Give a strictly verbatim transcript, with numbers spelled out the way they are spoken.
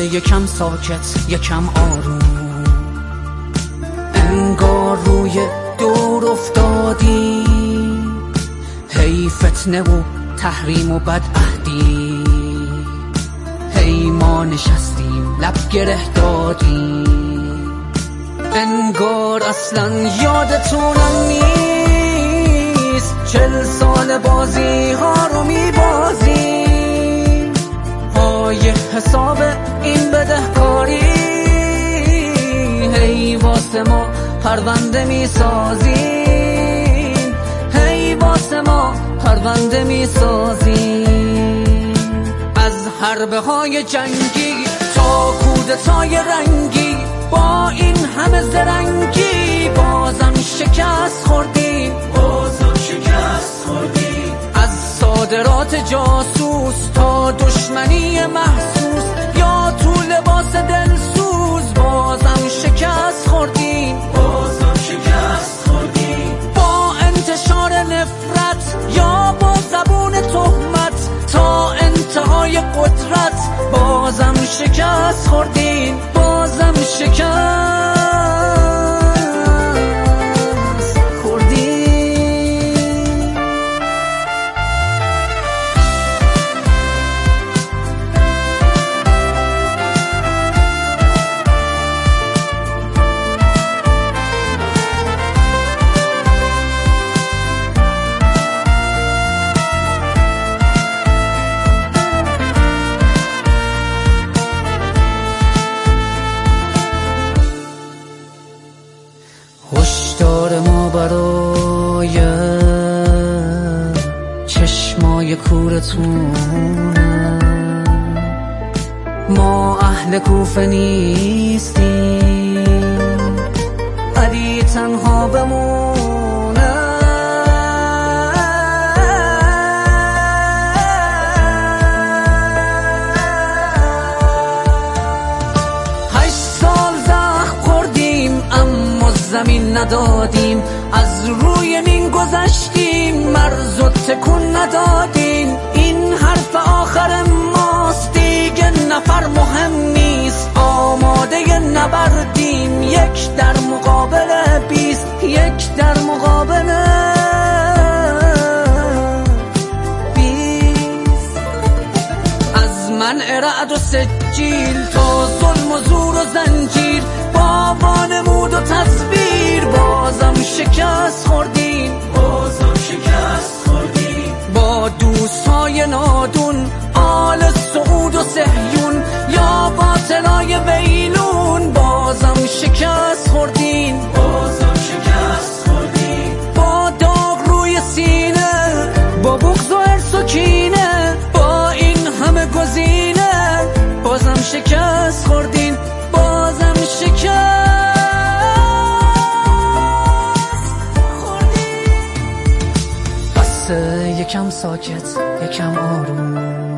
یکم ساکت یکم آروم، انگار روی دور افتادی، هی فتنه و تحریم و بدعهدی، هی ما نشستیم لب گره دادیم، انگار اصلا یادتونم نیست چل سال بازی ها رو میبازیم، پای حساب این بدهکاری، هی واسه ما پرونده میسازیم، هی واسه ما پرونده میسازیم، از حربه های جنگی تا کودتای رنگی، با این همه زرنگی بازم شکست خوردیم، بازم شکست خوردیم، از صادرات جاسوس تا دشمنی محسوس یا تو لباس دلسوز بازم شکست خوردیم، بازم شکست خوردیم، با انتشار نفرت یا با زبون تهمت تا انتهای قدرت بازم شکست خوردیم، بازم شکست هشدار ما برای چشمای کورتونه، ما اهل کوفه نیستیم علی تنها بمونه، هشت سال زخم خوردیم اما زمین ندادیم، از روی نین گذشتیم مرز و تکون ندادیم، این حرف آخر ماست دیگه نفر مهم نیست، آماده نبردیم یک در مقابل بیست، یک در مقابل بیست، از منع رعد و سجیل تا ظلم و زور و زنجیر، با وانمود و تصویر بازم شکست خوردیم، بازم شکست خوردیم، با دوستای نادون آل سعود و صهیون یا باطلای ویلون بازم شکست خوردیم، بازم شکست خوردیم، با داغ روی سینه، با بغض و حرص و کینه، با این همه گزینه بازم شکست خوردیم، بازم شکست خوردیم، بس یکم ساکت یکم آروم،